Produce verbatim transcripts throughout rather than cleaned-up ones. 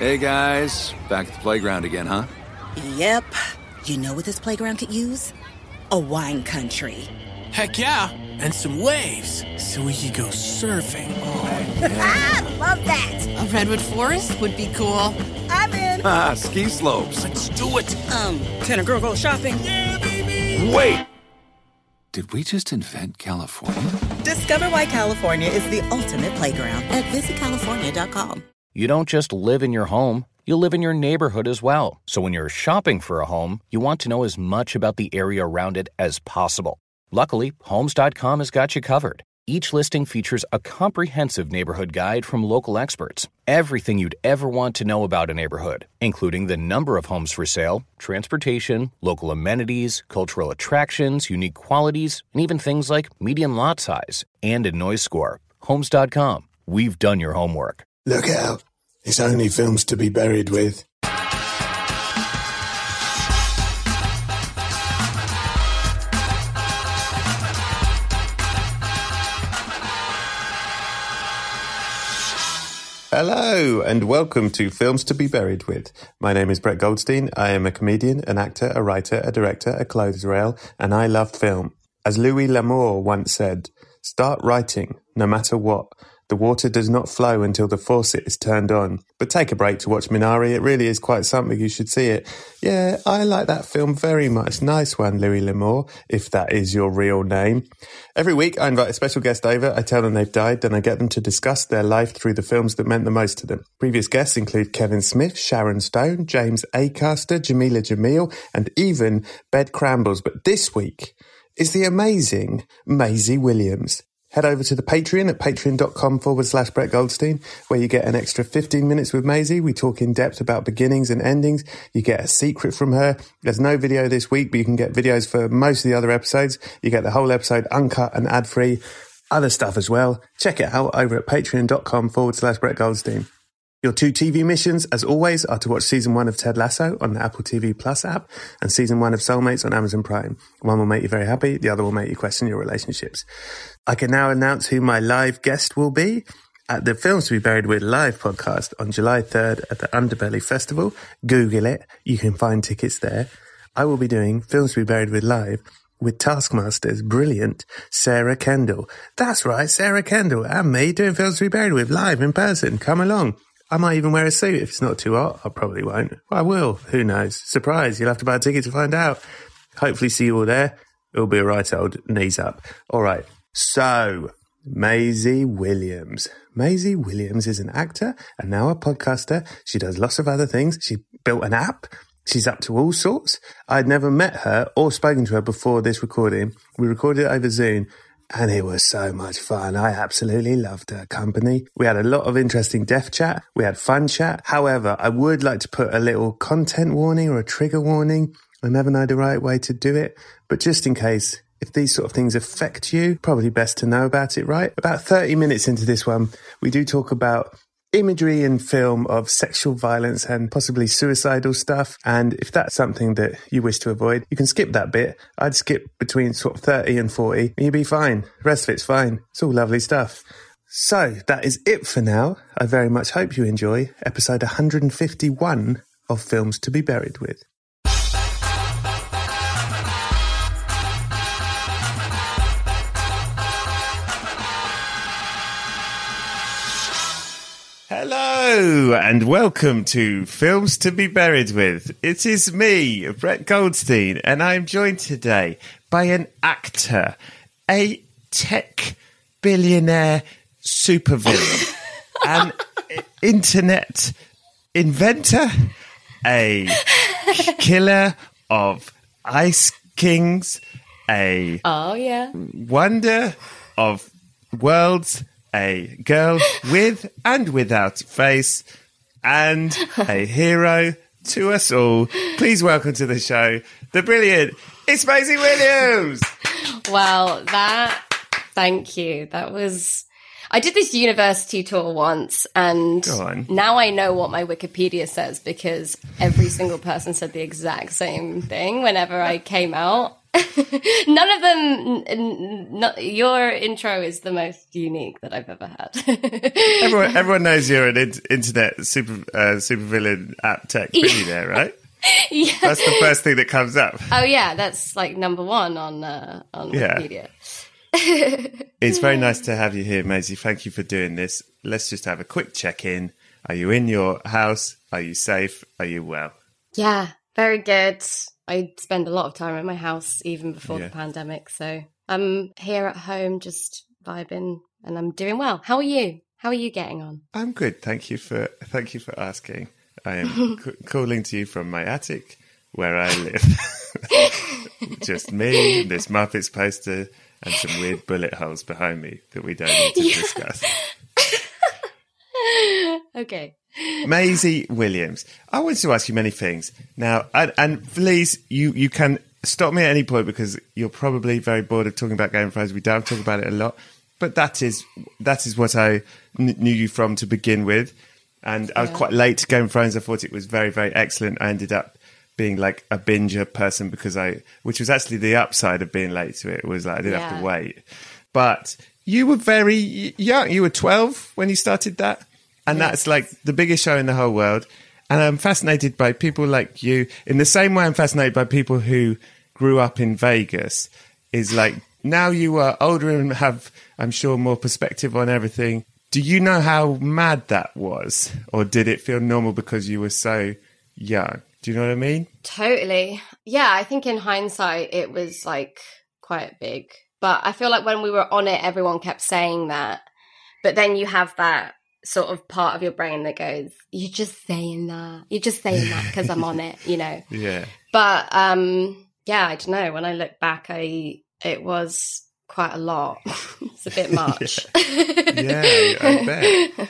Hey guys, back at the playground again, huh? Yep. You know what this playground could use? A wine country. Heck yeah, and some waves, so we could go surfing. Oh, yeah. Ah, love that. A redwood forest would be cool. I'm in. Ah, ski slopes. Let's do it. Um, can a girl go shopping? Yeah, baby. Wait. Did we just invent California? Discover why California is the ultimate playground at visit california dot com. You don't just live in your home, you live in your neighborhood as well. So when you're shopping for a home, you want to know as much about the area around it as possible. Luckily, Homes dot com has got you covered. Each listing features a comprehensive neighborhood guide from local experts. Everything you'd ever want to know about a neighborhood, including the number of homes for sale, transportation, local amenities, cultural attractions, unique qualities, and even things like median lot size and a noise score. Homes dot com. We've done your homework. Look out. It's only films to be buried with. Hello, and welcome to Films to be Buried With. My name is Brett Goldstein. I am a comedian, an actor, a writer, a director, a clothes rail, and I love film. As Louis L'Amour once said, start writing, no matter what. The water does not flow until the faucet is turned on. But take a break to watch Minari. It really is quite something. You should see it. Yeah, I like that film very much. Nice one, Louis L'Amour, if that is your real name. Every week, I invite a special guest over. I tell them they've died, then I get them to discuss their life through the films that meant the most to them. Previous guests include Kevin Smith, Sharon Stone, James Acaster, Jamila Jamil, and even Bed Crambles. But this week is the amazing Maisie Williams. Head over to the Patreon at patreon.com forward slash Brett Goldstein, where you get an extra fifteen minutes with Maisie. We talk in depth about beginnings and endings. You get a secret from her. There's no video this week, but you can get videos for most of the other episodes. You get the whole episode uncut and ad-free. Other stuff as well. Check it out over at patreon.com forward slash Brett Goldstein. Your two T V missions, as always, are to watch season one of Ted Lasso on the Apple T V Plus app and season one of Soulmates on Amazon Prime. One will make you very happy. The other will make you question your relationships. I can now announce who my live guest will be at the Films to be Buried With live podcast on July third at the Underbelly Festival. Google it. You can find tickets there. I will be doing Films to be Buried With live with Taskmaster's brilliant Sarah Kendall. That's right, Sarah Kendall and me doing Films to be Buried With live in person. Come along. I might even wear a suit if it's not too hot. I probably won't. Well, I will. Who knows? Surprise. You'll have to buy a ticket to find out. Hopefully see you all there. It'll be a right old knees up. All right. So, Maisie Williams. Maisie Williams is an actor and now a podcaster. She does lots of other things. She built an app. She's up to all sorts. I'd never met her or spoken to her before this recording. We recorded it over Zoom. And it was so much fun. I absolutely loved her company. We had a lot of interesting deaf chat. We had fun chat. However, I would like to put a little content warning or a trigger warning. I never know the right way to do it. But just in case, if these sort of things affect you, probably best to know about it, right? About thirty minutes into this one, we do talk about imagery in film of sexual violence and possibly suicidal stuff. And if that's something that you wish to avoid, you can skip that bit. I'd skip between sort of thirty and forty and you'll be fine. The rest of it's fine. It's all lovely stuff. So that is it for now. I very much hope you enjoy episode one hundred fifty-one of Films to be Buried With. Hello and welcome to Films to be Buried With. It is me, Brett Goldstein, and I'm joined today by an actor, a tech billionaire supervillain, an internet inventor, a killer of ice kings, a oh yeah wonder of worlds, a girl with and without face, and a hero to us all. Please welcome to the show, the brilliant, it's Maisie Williams. Well, that, thank you. That was, I did this university tour once, and now I know what my Wikipedia says because every single person said the exact same thing whenever I came out. None of them. N- n- your intro is the most unique that I've ever had. everyone, everyone knows you're an in- internet super uh, supervillain app tech billionaire, right? Yeah, that's the first thing that comes up. Oh yeah, that's like number one on uh, on yeah. Wikipedia. It's very nice to have you here, Maisie. Thank you for doing this. Let's just have a quick check-in. Are you in your house? Are you safe? Are you well? Yeah, very good. I spend a lot of time at my house even before yeah. the pandemic. So I'm here at home just vibing and I'm doing well. How are you? How are you getting on? I'm good. Thank you for thank you for asking. I am c- calling to you from my attic where I live. Just me, this Muppets poster and some weird bullet holes behind me that we don't need to yeah. discuss. Okay. Maisie Williams, I wanted to ask you many things. Now, and, and please, you, you can stop me at any point because you're probably very bored of talking about Game of Thrones. We don't talk about it a lot, but that is that is what I kn- knew you from to begin with. And yeah. I was quite late to Game of Thrones. I thought it was very, very excellent. I ended up being like a binger person because I, which was actually the upside of being late to it, was like I didn't yeah. have to wait. But you were very young. You were twelve when you started that. And yes. that's like the biggest show in the whole world. And I'm fascinated by people like you in the same way I'm fascinated by people who grew up in Vegas. Is like now you are older and have, I'm sure, more perspective on everything. Do you know how mad that was? Or did it feel normal because you were so young? Do you know what I mean? Totally. Yeah, I think in hindsight, it was like quite big. But I feel like when we were on it, everyone kept saying that. But then you have that sort of part of your brain that goes, you're just saying that. You're just saying that because I'm on it, you know? Yeah. But yeah, I don't know. When I look back, I it was quite a lot. It's a bit much. yeah. yeah, I bet.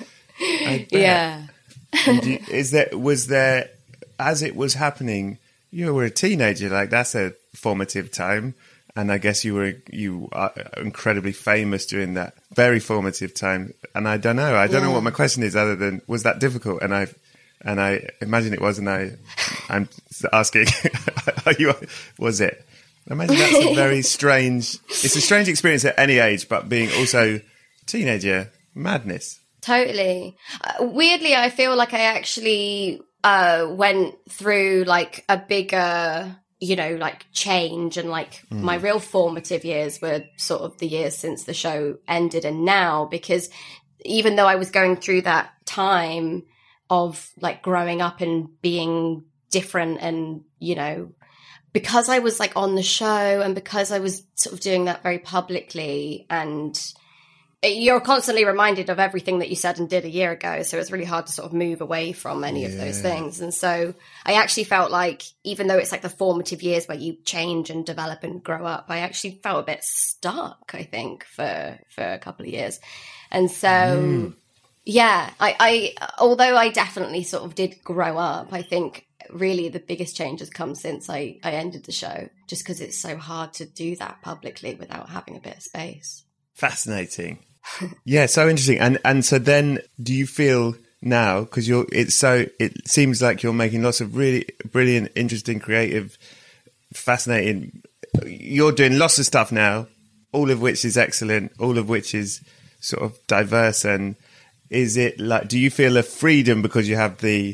I bet. Yeah. And you, is there, was there, as it was happening, you were a teenager, like that's a formative time. And I guess you were you are incredibly famous during that very formative time. And I don't know. I don't yeah. know what my question is other than, was that difficult? And I and I imagine it was. And I, I'm asking, are you, was it? I imagine that's a very strange, it's a strange experience at any age, but being also teenager, madness. Totally. Uh, weirdly, I feel like I actually uh, went through like a bigger, you know, like change, and like mm. my real formative years were sort of the years since the show ended and now, because even though I was going through that time of like growing up and being different and, you know, because I was like on the show and because I was sort of doing that very publicly, and you're constantly reminded of everything that you said and did a year ago. So it's really hard to sort of move away from any yeah. of those things. And so I actually felt like, even though it's like the formative years where you change and develop and grow up, I actually felt a bit stuck, I think, for, for a couple of years. And so, mm. yeah, I, I, although I definitely sort of did grow up, I think really the biggest change has come since I, I ended the show, just because it's so hard to do that publicly without having a bit of space. Fascinating. Yeah, so interesting. And and so then do you feel now, because you're it's so it seems like you're making lots of really brilliant, interesting, creative, fascinating, you're doing lots of stuff now, all of which is excellent, all of which is sort of diverse. And is it like, do you feel a freedom because you have the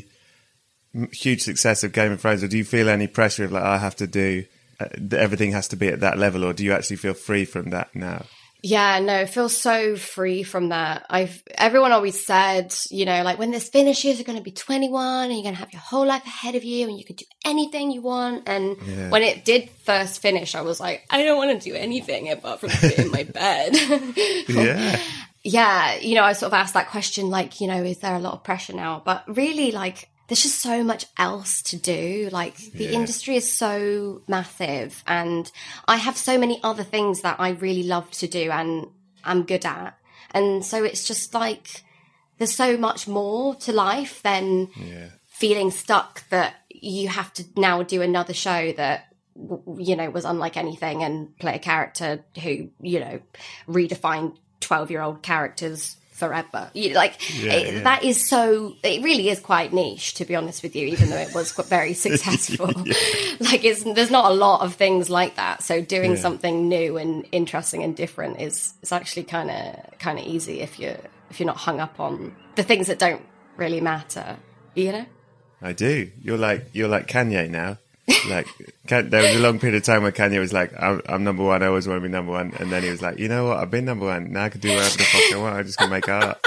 huge success of Game of Thrones, or do you feel any pressure of like, I have to do uh, everything has to be at that level, or do you actually feel free from that now? Yeah, no, it feels so free from that. I've everyone always said, you know, like when this finishes, you're going to be twenty-one and you're going to have your whole life ahead of you and you can do anything you want. And yeah. when it did first finish, I was like, I don't want to do anything apart from sit in my bed. Yeah. Yeah, you know, I sort of asked that question, like, you know, is there a lot of pressure now? But really, like, there's just so much else to do. Like, the yeah. industry is so massive, and I have so many other things that I really love to do and I'm good at. And so it's just like, there's so much more to life than yeah. feeling stuck that you have to now do another show that, you know, was unlike anything and play a character who, you know, redefined twelve-year-old characters forever. You, like Yeah, it, yeah. that is so, it really is quite niche, to be honest with you, even though it was quite very successful. Yeah. Like it's, there's not a lot of things like that. So doing Yeah. something new and interesting and different is, is actually kind of, kind of easy if you're, if you're not hung up on the things that don't really matter, you know? I do. You're like you're like Kanye now. Like Kan- there was a long period of time where Kanye was like, I'm, I'm number one. I always want to be number one. And then he was like, you know what? I've been number one. Now I can do whatever the fuck I want. I'm just gonna make art.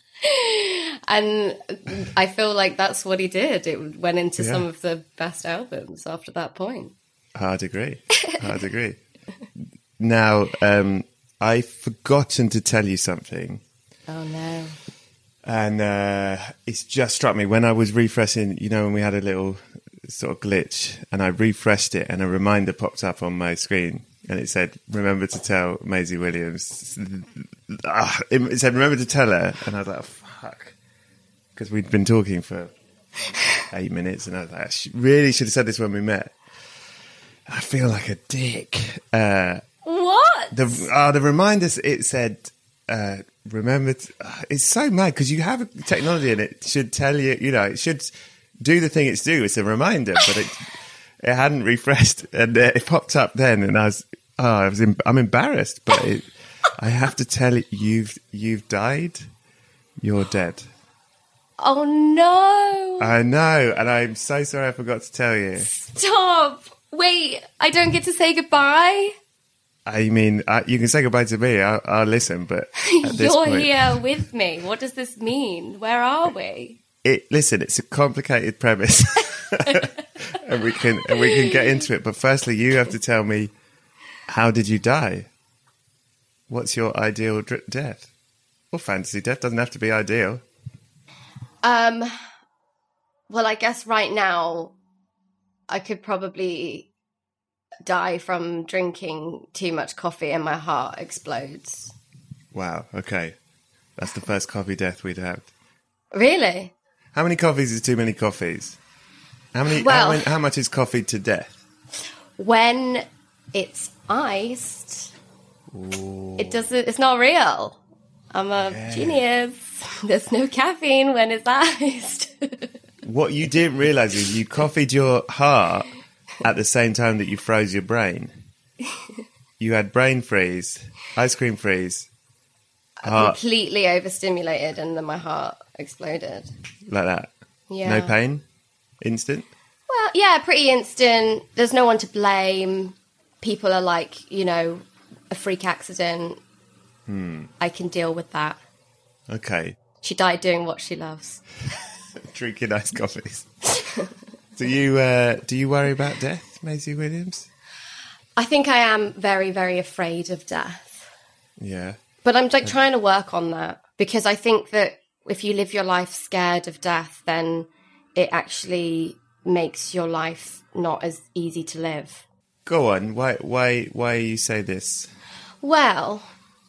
And I feel like that's what he did. It went into Yeah. some of the best albums after that point. Hard agree. Hard agree. Now, um, I've forgotten to tell you something. Oh no. And uh, it's just struck me when I was refreshing, you know, when we had a little sort of glitch and I refreshed it and a reminder popped up on my screen and it said, remember to tell Maisie Williams. Ah, it it said, remember to tell her. And I was like, oh, fuck. Because we'd been talking for eight minutes and I was like, I sh- really should have said this when we met. I feel like a dick. Uh, What? the oh, the reminders, it said, uh, remember, to, uh, it's so mad because you have technology and it should tell you, you know, it should do the thing it's due. It's a reminder, but it it hadn't refreshed and uh, it popped up then and I was, oh, I was, em- I'm embarrassed, but it, I have to tell you, you've, you've died. You're dead. Oh no. I know. And I'm so sorry I forgot to tell you. Stop. Wait, I don't get to say goodbye? I mean, I, you can say goodbye to me. I'll, I'll listen, but at this You're point, here with me. What does this mean? Where are we? it, listen, it's a complicated premise, and we can and we can get into it. But firstly, you have to tell me, how did you die? What's your ideal dr- death? Or fantasy death doesn't have to be ideal. Um, well, I guess right now I could probably die from drinking too much coffee and my heart explodes. Wow. Okay, that's the first coffee death we'd have. Really? How many coffees is too many coffees? How many? Well- how, many, how much is coffee to death? When it's iced, it doesn't. It's not real. I'm a genius. There's no caffeine when it's iced. What you didn't realize is you coffeed your heart at the same time that you froze your brain. You had brain freeze, ice cream freeze, heart Completely overstimulated, and then my heart exploded. like that. Yeah. No pain, instant. Well, yeah, pretty instant. There's no one to blame. People are like, you know, a freak accident. Hmm. I can deal with that. Okay, She died doing what she loves. drinking iced coffees. do you uh, do you worry about death, Maisie Williams? I think I am very, very afraid of death. Yeah. But I'm like trying to work on that because I think that if you live your life scared of death, then it actually makes your life not as easy to live. Go on. Why why why you say this? Well,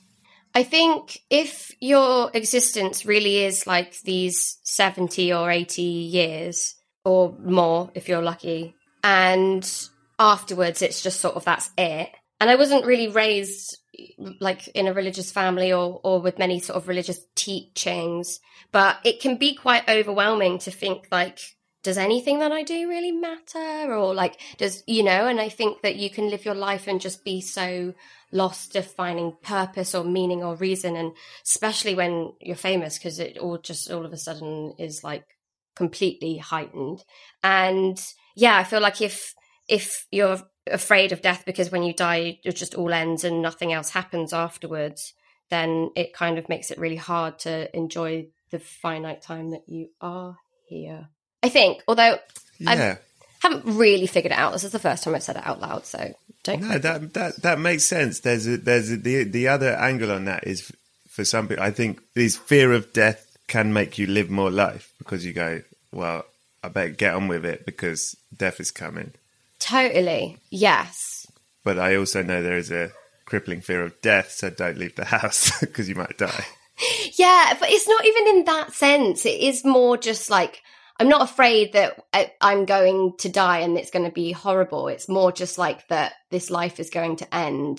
I think if your existence really is like these seventy or eighty years or more, if you're lucky, and afterwards it's just sort of that's it. And I wasn't really raised like in a religious family or, or with many sort of religious teachings, but it can be quite overwhelming to think like, does anything that I do really matter? Or like, does, you know, and I think that you can live your life and just be so lost of finding purpose or meaning or reason. And especially when you're famous, because it all just all of a sudden is like completely heightened. And yeah, I feel like if, if you're afraid of death because when you die, it just all ends and nothing else happens afterwards, then it kind of makes it really hard to enjoy the finite time that you are here. I think, although Yeah. I haven't really figured it out. This is the first time I've said it out loud, so don't. No, that that that makes sense. There's a, there's a, the the other angle on that is f- for some people. I think this fear of death can make you live more life because you go, well, I better get on with it because death is coming. Totally, yes. But I also know there is a crippling fear of death, so don't leave the house because you might die. Yeah, but it's not even in that sense. It is more just like, I'm not afraid that I, I'm going to die and it's going to be horrible. It's more just like that this life is going to end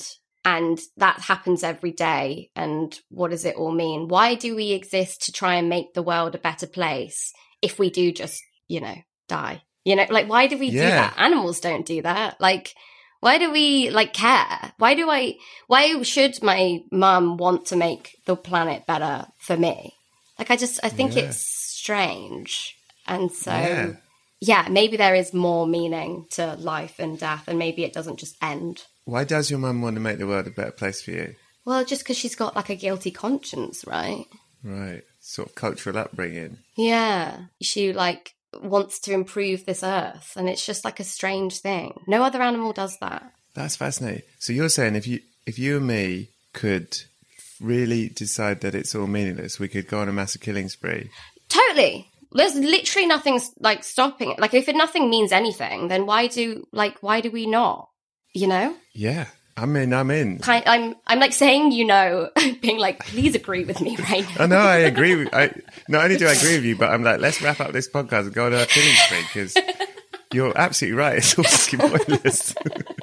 And that happens every day. And what does it all mean? Why do we exist to try and make the world a better place if we do just, you know, die? You know, like, why do we Yeah. do that? Animals don't do that. Like, why do we, like, care? Why do I, why should my mum want to make the planet better for me? Like, I just, I think Yeah. it's strange. And so, Yeah. yeah, maybe there is more meaning to life and death, and maybe it doesn't just end. Why does your mum want to make the world a better place for you? Well, just because she's got like a guilty conscience, right? Right. Sort of cultural upbringing. Yeah. She like wants to improve this earth, and it's just like a strange thing. No other animal does that. That's fascinating. So you're saying if you if you and me could really decide that it's all meaningless, we could go on a massive killing spree. Totally. There's literally nothing like stopping it. Like if it, nothing means anything, then why do like why do we not? You know? Yeah. I mean, I'm in. Kind, I'm I'm like saying, you know, being like, please agree with me right now. I know, I agree with I not only do I agree with you, but I'm like, let's wrap up this podcast and go on a killing spree, because you're absolutely right. It's all fucking pointless.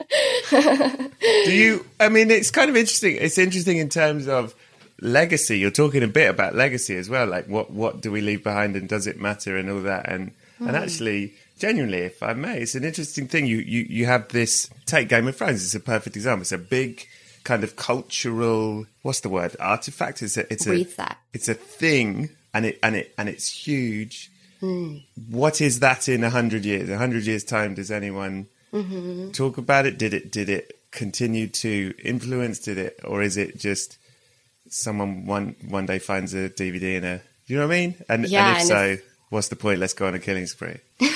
Do you, I mean, it's kind of interesting. It's interesting in terms of legacy. You're talking a bit about legacy as well. Like what, what do we leave behind, and does it matter, and all that. And, mm. and actually, genuinely, if I may, it's an interesting thing. You, you, you have this, take Game of Thrones. It's a perfect example. It's a big kind of cultural, what's the word? Artifact. It's a, it's a, Reset. it's a thing, and it, and it, and it's huge. Mm. What is that in a hundred years? A hundred years time, does anyone mm-hmm. talk about it? Did it, did it continue to influence? Did it, or is it just someone one, one day finds a D V D in a, you know what I mean? And, yeah, and if and so, if... what's the point? Let's go on a killing spree.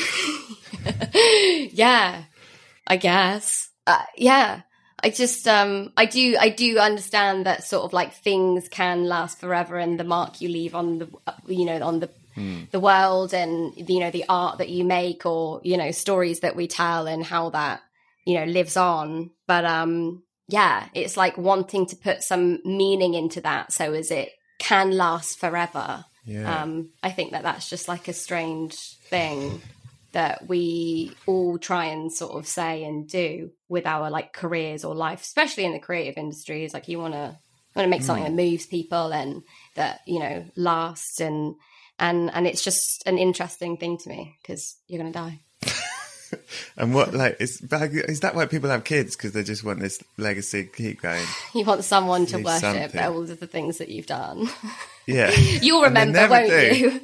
Yeah, I guess. Uh, yeah. I just, um, I do, I do understand that sort of like things can last forever, and the mark you leave on the, you know, on the, mm. the world, and, you know, the art that you make, or, you know, stories that we tell, and how that, you know, lives on. But, um, yeah, it's like wanting to put some meaning into that, so as it can last forever. Yeah. Um, I think that that's just like a strange thing that we all try and sort of say and do with our like careers or life, especially in the creative industries. Like you want to want to make something mm. that moves people and that, you know, lasts, and and and it's just an interesting thing to me, because you're going to die. And what, like, is, is that why people have kids? Because they just want this legacy to keep going? You want someone to Do worship something. all of the things that you've done. Yeah. You'll remember, won't do. you?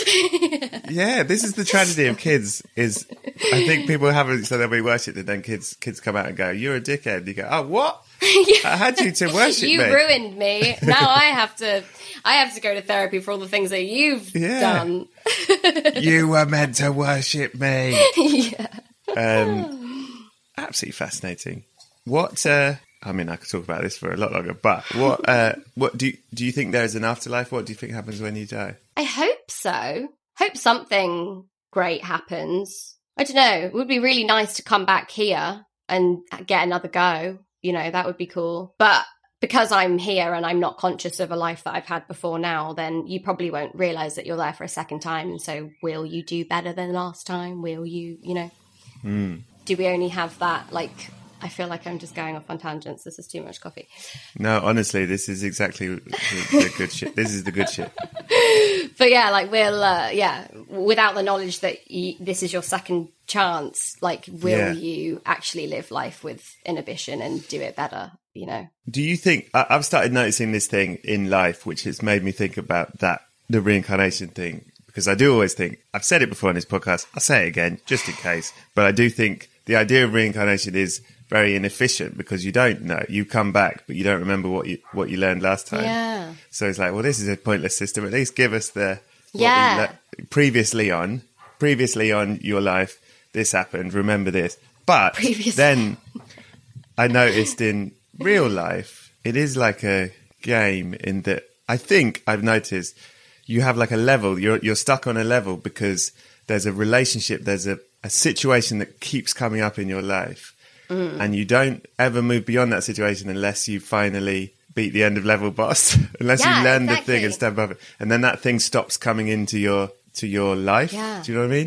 Yeah, this is the tragedy of kids, is I think people haven't, so they'll be worshipped, and then kids kids come out and go, you're a dickhead. You go, oh, what? Yeah. I had you to worship you me. You ruined me. Now I have to I have to go to therapy for all the things that you've yeah. done. You were meant to worship me. Yeah. Um, absolutely fascinating. What, uh, I mean, I could talk about this for a lot longer, but what, uh, what do you, do you think there is an afterlife? What do you think happens when you die? I hope so. Hope something great happens. I don't know. It would be really nice to come back here and get another go. You know, that would be cool. But because I'm here and I'm not conscious of a life that I've had before now, then you probably won't realize that you're there for a second time. And so will you do better than last time? Will you, you know, mm. do we only have that? Like, I feel like I'm just going off on tangents. This is too much coffee. No, honestly, this is exactly the, the good shit. This is the good shit. But yeah, like we'll, uh, yeah, without the knowledge that you, this is your second chance, like, will yeah. you actually live life with inhibition and do it better, you know? Do you think, I, I've started noticing this thing in life, which has made me think about that, the reincarnation thing, because I do always think, I've said it before on this podcast, I'll say it again, just in case, but I do think the idea of reincarnation is very inefficient, because you don't know, you come back, but you don't remember what you what you learned last time. Yeah. So it's like, well, this is a pointless system. At least give us the what yeah. we le- previously on, previously on your life, this happened. Remember this. But Previous. then I noticed in real life, it is like a game in that I think I've noticed you have like a level. You're you're stuck on a level because there's a relationship, there's a, a situation that keeps coming up in your life. Mm. And you don't ever move beyond that situation unless you finally beat the end of level boss, unless yeah, you learn exactly. the thing and step above it. And then that thing stops coming into your to your life. Yeah. Do you know what I mean?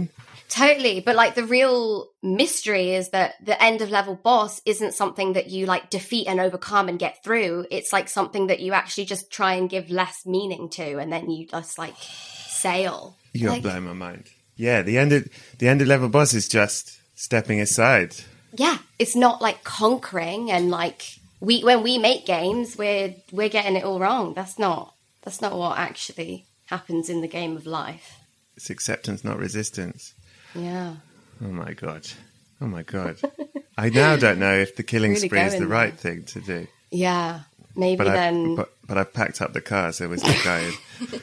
Totally. But like the real mystery is that the end of level boss isn't something that you like defeat and overcome and get through. It's like something that you actually just try and give less meaning to, and then you just like sail. You're like, blowing my mind. Yeah, the end of the end of level boss is just stepping aside. Yeah, it's not like conquering, and like we when we make games, we're we're getting it all wrong. That's not that's not what actually happens in the game of life. It's acceptance, not resistance. Yeah. Oh my god. Oh my god. I now don't know if the killing Really spree is the going right there. thing to do. Yeah. Maybe But I, then. but, but I've packed up the car, so we're still going.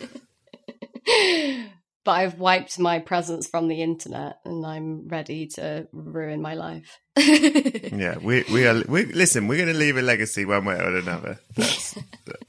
But I've wiped my presence from the internet, and I'm ready to ruin my life. Yeah, we we are. We, listen, we're going to leave a legacy one way or another. That's, that's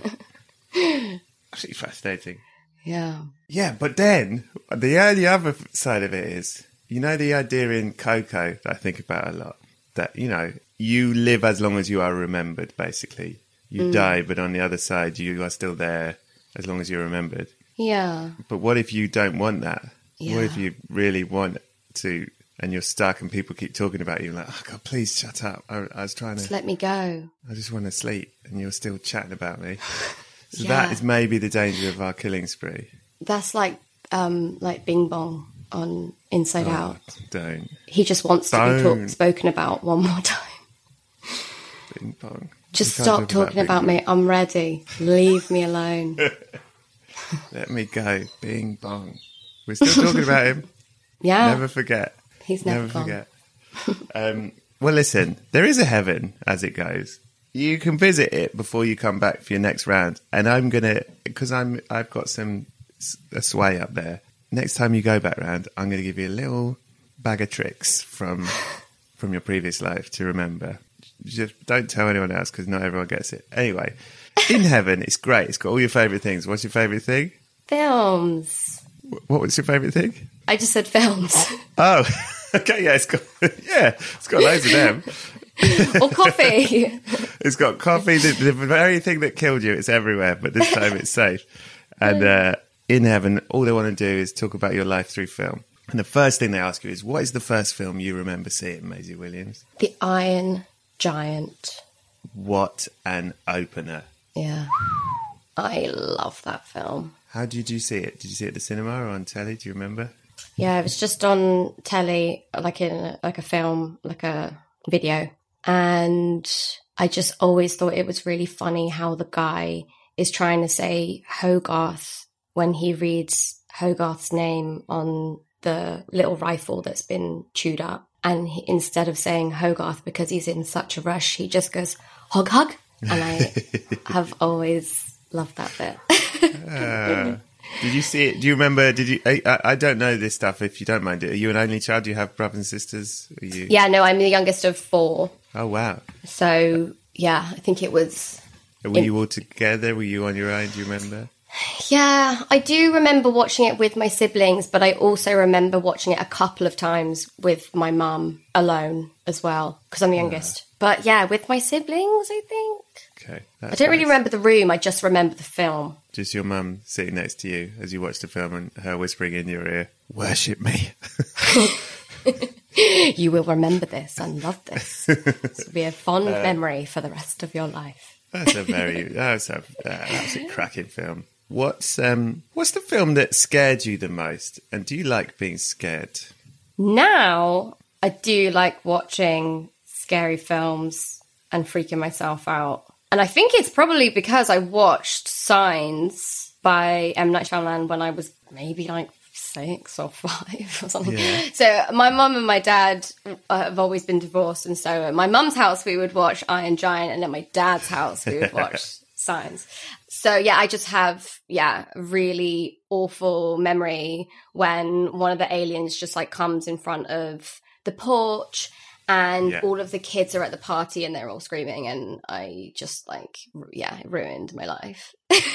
it. Actually fascinating. Yeah. Yeah, but then the only other side of it is, you know, the idea in Coco that I think about a lot, that, you know, you live as long as you are remembered, basically. You mm. die, but on the other side, you are still there as long as you're remembered. Yeah. But what if you don't want that? Yeah. What if you really want to, and you're stuck and people keep talking about you, like, oh, God, please shut up. I, I was trying to... Just let me go. I just want to sleep, and you're still chatting about me. So Yeah. that is maybe the danger of our killing spree. That's like um, like Bing Bong on Inside Oh, Out. Don't. He just wants to be Don't. talk- spoken about one more time. Bing bong. Just We can't stop talk talking about about Bing me. I'm ready. Leave me alone. Let me go. Bing bong. We're still talking about him. Yeah. Never forget. He's never, Never gone. forget. Um, well, listen, there is a heaven as it goes. You can visit it before you come back for your next round. And I'm going to, because I'm, I've got some, a sway up there. Next time you go back round, I'm going to give you a little bag of tricks from, from your previous life to remember. Just don't tell anyone else because not everyone gets it. Anyway, in heaven, it's great. It's got all your favourite things. What's your favourite thing? Films. What was your favourite thing? I just said films. Oh, okay, yeah, it's got yeah, it's got loads of them. Or coffee. It's got coffee, the, the very thing that killed you. It's everywhere, but this time it's safe. And uh, in heaven, all they want to do is talk about your life through film. And the first thing they ask you is, what is the first film you remember seeing, Maisie Williams? The Iron Giant. What an opener. Yeah. I love that film. How did you see it? Did you see it at the cinema or on telly? Do you remember? Yeah, it was just on telly, like in a, like a film, like a video. And I just always thought it was really funny how the guy is trying to say Hogarth when he reads Hogarth's name on the little rifle that's been chewed up. And he, instead of saying Hogarth because he's in such a rush, he just goes, hog hug. And I have always loved that bit. uh, did you see it? Do you remember? Did you? I, I don't know this stuff. If you don't mind it, are you an only child? Do you have brothers and sisters? Are you? Yeah, no, I'm the youngest of four. Oh wow! So yeah, I think it was. Were in... you all together? Were you on your own? Do you remember? Yeah, I do remember watching it with my siblings, but I also remember watching it a couple of times with my mum alone as well, because I'm the youngest. Yeah. But yeah, with my siblings, I think. Okay. I don't nice. really remember the room. I just remember the film. Just your mum sitting next to you as you watched the film and her whispering in your ear, "Worship me." You will remember this and love this. This will be a fond uh, memory for the rest of your life. That's a very, that's a, that's a cracking film. What's um, what's the film that scared you the most? And do you like being scared? Now, I do like watching scary films and freaking myself out. And I think it's probably because I watched Signs by M. Night Shyamalan when I was maybe like six or five or something. Yeah. So my mum and my dad uh, have always been divorced. And so at my mum's house, we would watch Iron Giant. And at my dad's house, we would watch Signs. So yeah, I just have, yeah, a really awful memory when one of the aliens just like comes in front of the porch and yeah. all of the kids are at the party and they're all screaming, and I just like, yeah, it ruined my life.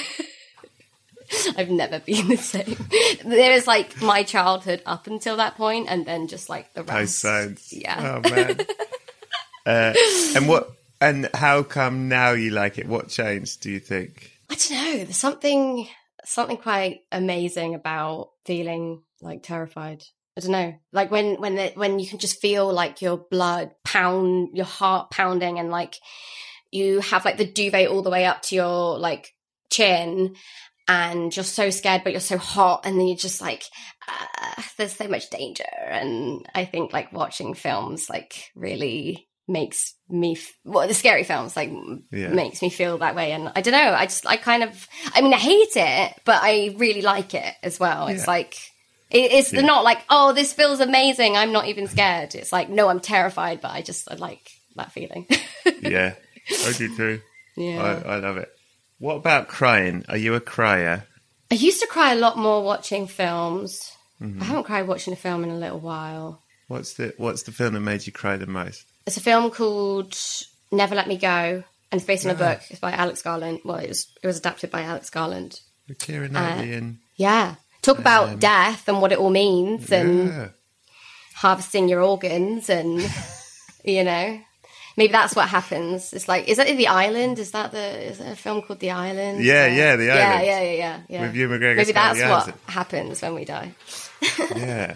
I've never been the same. There is like my childhood up until that point, and then just like the rest. Post Signs. Yeah. Oh man. uh, and what? And how come now you like it? What changed, do you think? I don't know. There's something something quite amazing about feeling like terrified. I don't know, like when when the, when you can just feel like your blood pound, your heart pounding, and like you have like the duvet all the way up to your like chin, and you're so scared, but you're so hot, and then you're just like, uh, there's so much danger. And I think like watching films like really makes me, f- well, the scary films like yeah. makes me feel that way. And I don't know, I just, I kind of, I mean, I hate it, but I really like it as well. Yeah. It's like, it, it's yeah. not like, oh, this feels amazing, I'm not even scared. It's like, no, I'm terrified, but I just, I like that feeling. Yeah, I do too. Yeah. I, I love it. What about crying? Are you a crier? I used to cry a lot more watching films. Mm-hmm. I haven't cried watching a film in a little while. What's the What's the film that made you cry the most? It's a film called Never Let Me Go, and it's based on a book. It's by Alex Garland. Well, it was it was adapted by Alex Garland. With Keira Knightley uh, and yeah, talk about um, death and what it all means, and yeah. harvesting your organs, and you know, maybe that's what happens. It's like, is that The Island? Is that the is that a film called The Island? Yeah, or, yeah, The Island. Yeah, yeah, yeah, yeah. yeah. With Ewan McGregor. Maybe that's what happens when we die. Yeah.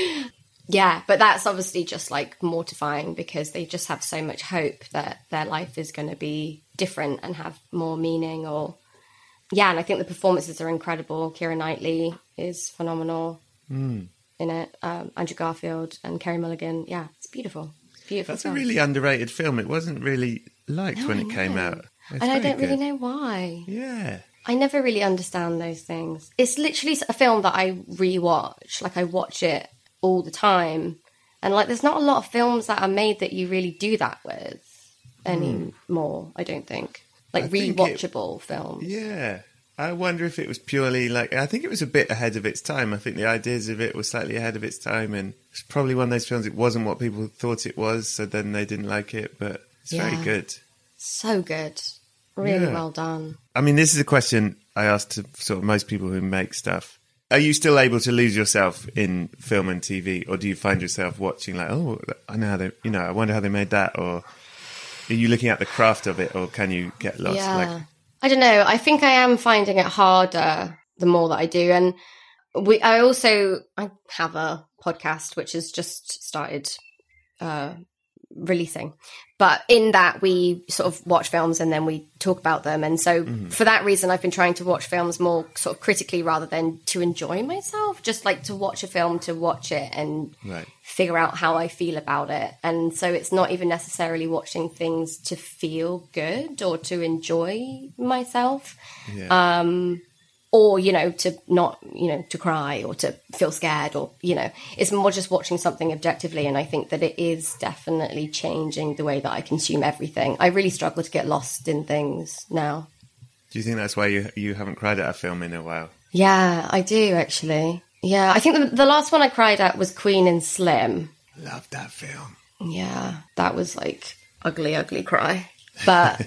Yeah, but that's obviously just like mortifying because they just have so much hope that their life is going to be different and have more meaning. Or yeah, and I think the performances are incredible. Keira Knightley is phenomenal mm. in it. Um, Andrew Garfield and Carey Mulligan. Yeah, it's beautiful. It's beautiful. That's film. a really underrated film. It wasn't really liked no, when I it know. came out. It's and I don't good. really know why. Yeah. I never really understand those things. It's literally a film that I rewatch. Like I watch it all the time. And, like, there's not a lot of films that are made that you really do that with anymore, mm. I don't think. Like, rewatchable it, films. Yeah. I wonder if it was purely, like, I think it was a bit ahead of its time. I think the ideas of it were slightly ahead of its time. And it's probably one of those films, it wasn't what people thought it was, so then they didn't like it. But it's yeah. very good. So good. Really yeah. well done. I mean, this is a question I ask to sort of most people who make stuff. Are you still able to lose yourself in film and T V, or do you find yourself watching like, oh, I know how they, you know, I wonder how they made that, or are you looking at the craft of it, or can you get lost? Yeah. Like, I don't know. I think I am finding it harder the more that I do, and we. I also I have a podcast which has just started uh, releasing. But in that, we sort of watch films and then we talk about them. And so mm-hmm. for that reason, I've been trying to watch films more sort of critically rather than to enjoy myself. Just like to watch a film, to watch it and right. figure out how I feel about it. And so it's not even necessarily watching things to feel good or to enjoy myself. Yeah. Um, or, you know, to not, you know, to cry or to feel scared or, you know, it's more just watching something objectively. And I think that it is definitely changing the way that I consume everything. I really struggle to get lost in things now. Do you think that's why you you haven't cried at a film in a while? Yeah, I do actually. Yeah, I think the, the last one I cried at was Queen and Slim. Love that film. Yeah, that was like ugly, ugly cry. But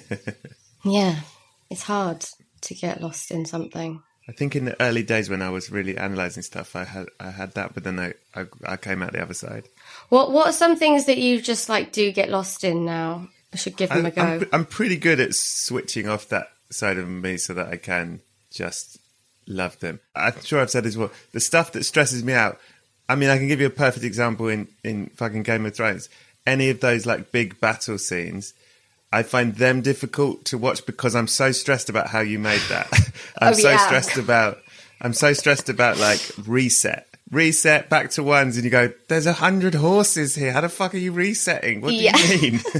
yeah, it's hard to get lost in something. I think in the early days when I was really analysing stuff, I had I had that, but then I, I, I came out the other side. What What are some things that you just like do get lost in now? I should give them I, a go. I'm, I'm pretty good at switching off that side of me so that I can just love them. I'm sure I've said this before. The stuff that stresses me out, I mean, I can give you a perfect example in, in fucking Game of Thrones. Any of those like big battle scenes, I find them difficult to watch because I'm so stressed about how you made that. I'm oh, so yeah. stressed about, I'm so stressed about like reset, reset back to ones. And you go, there's a hundred horses here. How the fuck are you resetting? What do yeah. you mean?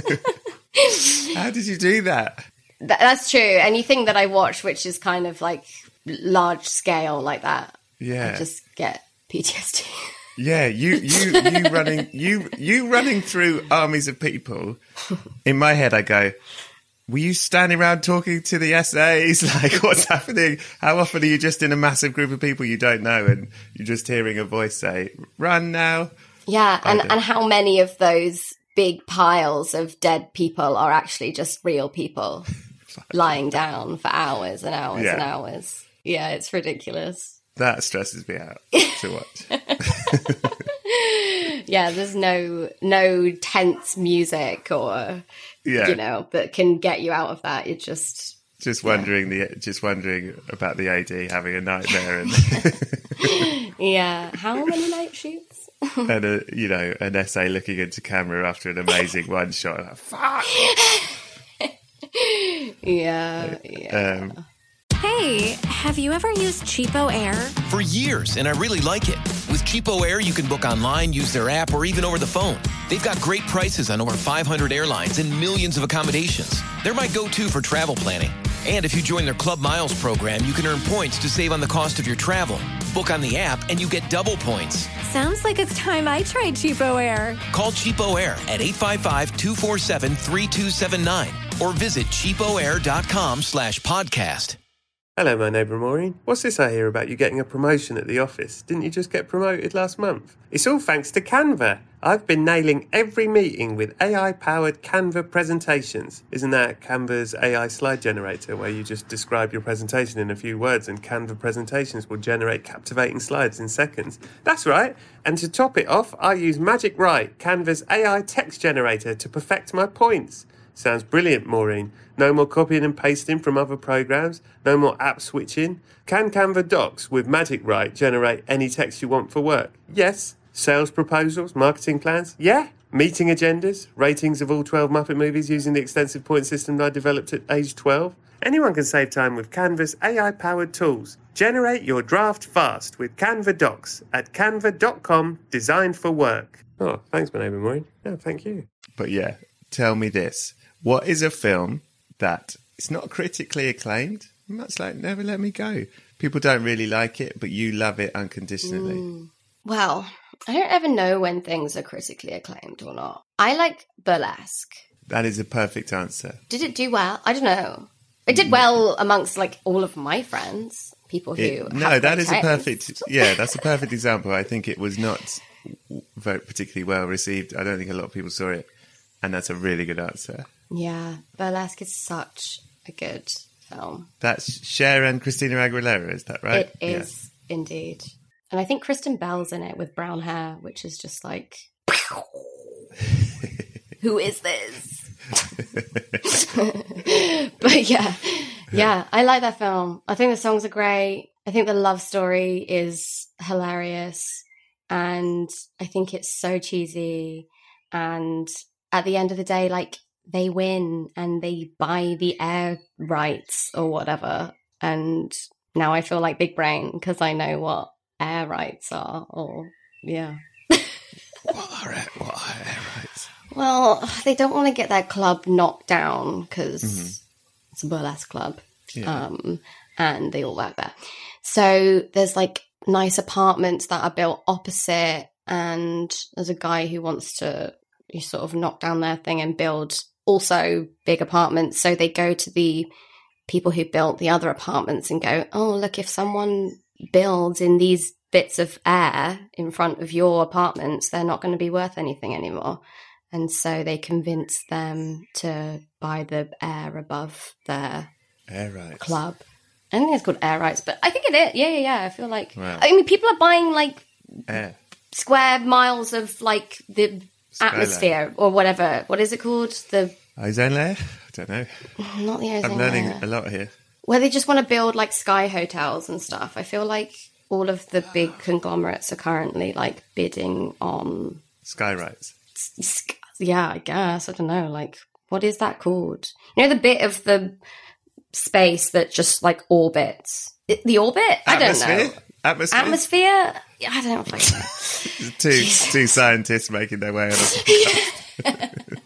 How did you do that? That's true. Anything that I watch, which is kind of like large scale like that. Yeah. I just get P T S D. Yeah, you, you, you running, you, you running through armies of people. In my head, I go, were you standing around talking to the S As? Like, what's happening? How often are you just in a massive group of people you don't know and you're just hearing a voice say, run now? Yeah, and, and how many of those big piles of dead people are actually just real people lying down for hours and hours yeah. and hours? Yeah, it's ridiculous. That stresses me out to watch. Yeah, there's no no tense music or yeah. you know that can get you out of that. You're just just yeah. wondering the just wondering about the A D having a nightmare and Yeah. How many night shoots? And, a, you know, an essay looking into camera after an amazing one shot. Like, fuck! Yeah, yeah. Um, Hey, have you ever used Cheapo Air? For years, and I really like it. With Cheapo Air, you can book online, use their app, or even over the phone. They've got great prices on over five hundred airlines and millions of accommodations. They're my go-to for travel planning. And if you join their Club Miles program, you can earn points to save on the cost of your travel. Book on the app, and you get double points. Sounds like it's time I tried Cheapo Air. Call Cheapo Air at eight five five, two four seven, three two seven nine or visit cheapoair.com slash podcast. Hello, my neighbour Maureen. What's this I hear about you getting a promotion at the office? Didn't you just get promoted last month? It's all thanks to Canva. I've been nailing every meeting with A I-powered Canva presentations. Isn't that Canva's A I slide generator, where you just describe your presentation in a few words and Canva presentations will generate captivating slides in seconds? That's right. And to top it off, I use Magic Write, Canva's A I text generator, to perfect my points. Sounds brilliant, Maureen. No more copying and pasting from other programs. No more app switching. Can Canva Docs with Magic Write generate any text you want for work? Yes. Sales proposals, marketing plans? Yeah. Meeting agendas, ratings of all twelve Muppet movies using the extensive point system that I developed at age twelve? Anyone can save time with Canva's A I-powered tools. Generate your draft fast with Canva Docs at canva dot com, designed for work. Oh, thanks, my neighbour Maureen. Yeah, thank you. But yeah, tell me this. What is a film that it's not critically acclaimed? Much like Never Let Me Go. People don't really like it, but you love it unconditionally. Mm. Well, I don't ever know when things are critically acclaimed or not. I like Burlesque. That is a perfect answer. Did it do well? I don't know. It did well amongst like all of my friends, people who It, have no, that great is a taste. perfect. Yeah, that's a perfect example. I think it was not very particularly well received. I don't think a lot of people saw it, and that's a really good answer. Yeah, Burlesque is such a good film. That's Cher and Christina Aguilera, is that right? It is indeed. And I think Kristen Bell's in it with brown hair, which is just like, who is this? But yeah, yeah, I like that film. I think the songs are great. I think the love story is hilarious. And I think it's so cheesy. And at the end of the day, like, they win and they buy the air rights or whatever. And now I feel like Big Brain because I know what air rights are. Or, yeah. What are, what are air rights? Well, they don't want to get their club knocked down because Mm-hmm. it's a burlesque club. Yeah. Um, and they all work there. So there's like nice apartments that are built opposite. And there's a guy who wants to you sort of knock down their thing and build also big apartments. So they go to the people who built the other apartments and go, oh, look, if someone builds in these bits of air in front of your apartments, they're not going to be worth anything anymore. And so they convince them to buy the air above their Air rights. club. I think it's called air rights, but I think it is. Yeah, yeah, yeah. I feel like, Wow. I mean, people are buying like Air. square miles of like the Skyline. atmosphere or whatever. What is it called? The Ozone layer? I don't know. not the ozone I'm learning layer. a lot here. Where they just want to build like sky hotels and stuff. I feel like all of the big conglomerates are currently like bidding on. Sky rights. Yeah, I guess I don't know. Like, what is that called? You know, the bit of the space that just like orbits. It- The orbit? I don't Atmosphere? know. Atmosphere? Atmosphere? Yeah, I don't know. If I two, two scientists making their way on a podcast.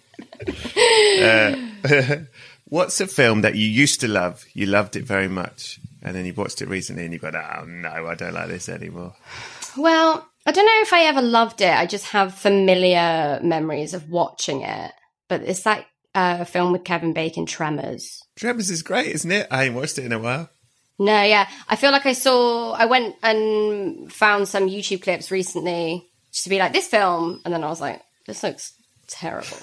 uh, what's a film that you used to love, you loved it very much, and then you watched it recently and you got, oh no, I don't like this anymore? Well, I don't know if I ever loved it. I just have familiar memories of watching it. But it's that uh, film with Kevin Bacon, Tremors. Tremors is great, isn't it? I ain't watched it in a while. No, yeah. I feel like I saw, I went and found some YouTube clips recently just to be like, this film. And then I was like, this looks terrible.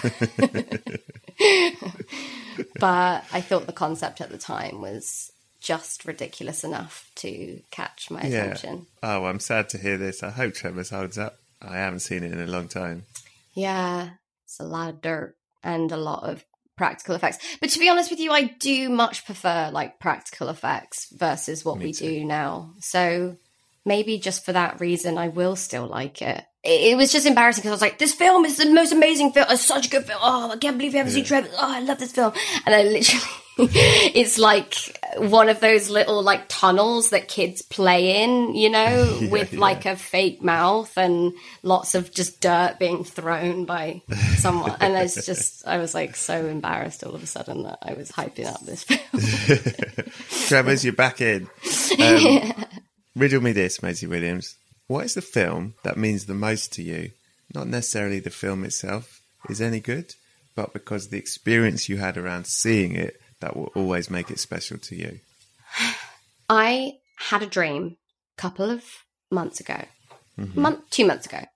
But I thought the concept at the time was just ridiculous enough to catch my Yeah. attention. Oh, I'm sad to hear this. I hope Tremors holds up. I haven't seen it in a long time. Yeah, it's a lot of dirt and a lot of practical effects. But to be honest with you, I do much prefer like practical effects versus what Me we too. do now. So maybe just for that reason, I will still like it. It, it was just embarrassing because I was like, this film is the most amazing film. It's such a good film. Oh, I can't believe you haven't Yeah. seen Trevor. Oh, I love this film. And I literally, it's like one of those little like tunnels that kids play in, you know, Yeah, with yeah. like a fake mouth and lots of just dirt being thrown by someone. And it's just, I was like so embarrassed all of a sudden that I was hyping up this film. Tremors, you're back in. Um, riddle me this, Maisie Williams. What is the film that means the most to you? Not necessarily the film itself is any good, but because the experience you had around seeing it, that will always make it special to you. I had a dream a couple of months ago, mm-hmm. month, two months ago.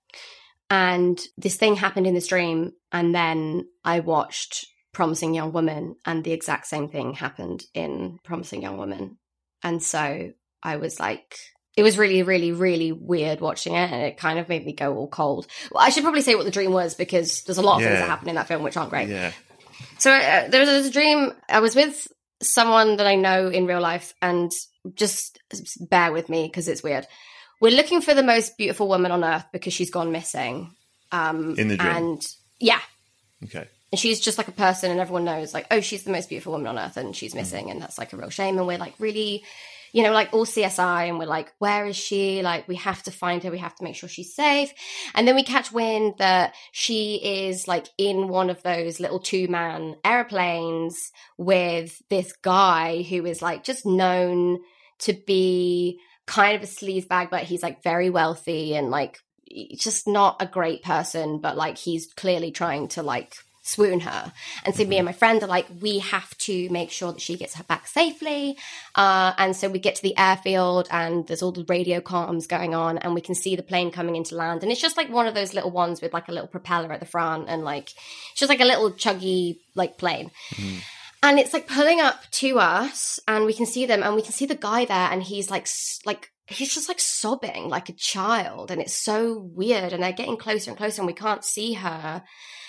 And this thing happened in this dream. And then I watched Promising Young Woman and the exact same thing happened in Promising Young Woman. And so I was like, it was really, really, really weird watching it. And it kind of made me go all cold. Well, I should probably say what the dream was because there's a lot of Yeah. things that happen in that film which aren't great. Yeah. So uh, there, was, there was a dream. I was with someone that I know in real life, and just bear with me because it's weird. We're looking for the most beautiful woman on earth because she's gone missing. Um, In the dream? And yeah. Okay. And she's just like a person and everyone knows like, oh, she's the most beautiful woman on earth and she's missing. Mm. And that's like a real shame. And we're like really, you know, like all C S I and we're like, where is she? Like, we have to find her. We have to make sure she's safe. And then we catch wind that she is like in one of those little two man airplanes with this guy who is like just known to be kind of a sleazebag, but he's like very wealthy and like just not a great person, but like he's clearly trying to like swoon her. And so me and my friend are like, we have to make sure that she gets her back safely. Uh, and so we get to the airfield and there's all the radio comms going on and we can see the plane coming into land. And it's just like one of those little ones with like a little propeller at the front and like, it's just like a little chuggy like plane. Mm. And it's like pulling up to us and we can see them and we can see the guy there and he's like, like, he's just like sobbing like a child. And it's so weird. And they're getting closer and closer and we can't see her.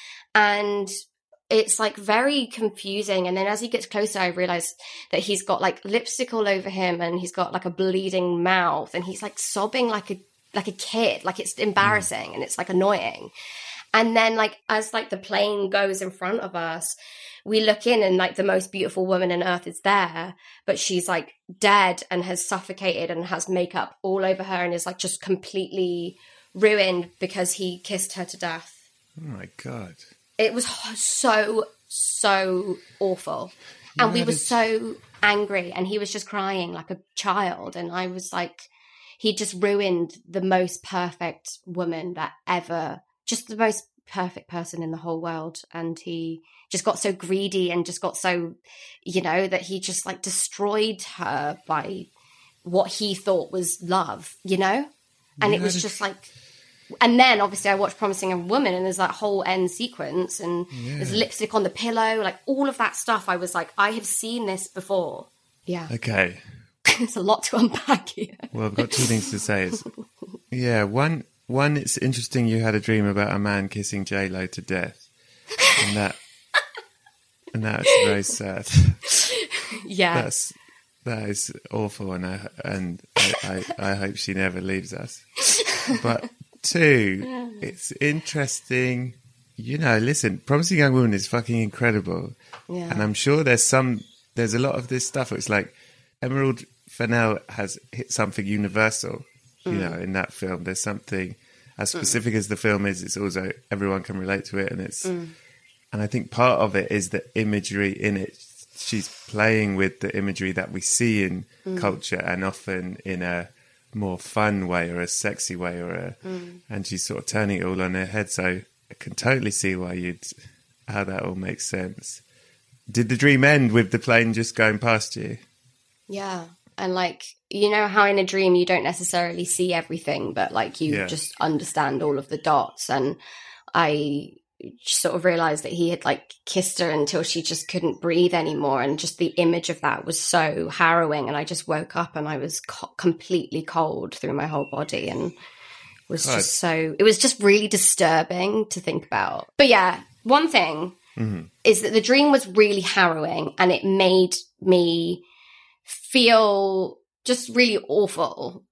And it's like very confusing. And then as he gets closer, I realize that he's got like lipstick all over him and he's got like a bleeding mouth and he's like sobbing like a, like a kid. Like it's embarrassing mm. and it's like annoying. And then like, as like the plane goes in front of us, we look in and like the most beautiful woman on earth is there, but she's like dead and has suffocated and has makeup all over her and is like just completely ruined because he kissed her to death. Oh my God. It was so, so awful. And yeah, we were so angry and he was just crying like a child. And I was like, he just ruined the most perfect woman that ever, just the most perfect person in the whole world. And he just got so greedy and just got so, you know, that he just like destroyed her by what he thought was love, you know? And yeah, it was just like... And then obviously I watched Promising Young Woman and there's that whole end sequence and yeah. there's lipstick on the pillow, like all of that stuff. I was like, I have seen this before. Yeah. Okay. It's a lot to unpack here. Well, I've got two things to say. Is, yeah, one, one, it's interesting you had a dream about a man kissing J-Lo to death. And that, and that's very sad. Yeah. That's, that is awful and I, and I, I, I hope she never leaves us. But... Two, it's interesting, you know, listen, Promising Young Woman is fucking incredible. Yeah. And I'm sure there's some, there's a lot of this stuff. It's like Emerald Fennell has hit something universal, you mm. know, in that film. There's something as specific mm. as the film is, it's also, everyone can relate to it. And it's, mm. and I think part of it is the imagery in it. She's playing with the imagery that we see in mm. culture and often in a more fun way or a sexy way or a mm. and she's sort of turning it all on her head, so I can totally see why you'd how that all makes sense. Did the dream end with the plane just going past you? Yeah. And like, you know how in a dream you don't necessarily see everything, but like you yeah. just understand all of the dots. And I sort of realized that he had like kissed her until she just couldn't breathe anymore, and just the image of that was so harrowing. And I just woke up and I was co- completely cold through my whole body, and was God. just so it was just really disturbing to think about. But yeah, one thing mm-hmm. is that the dream was really harrowing and it made me feel just really awful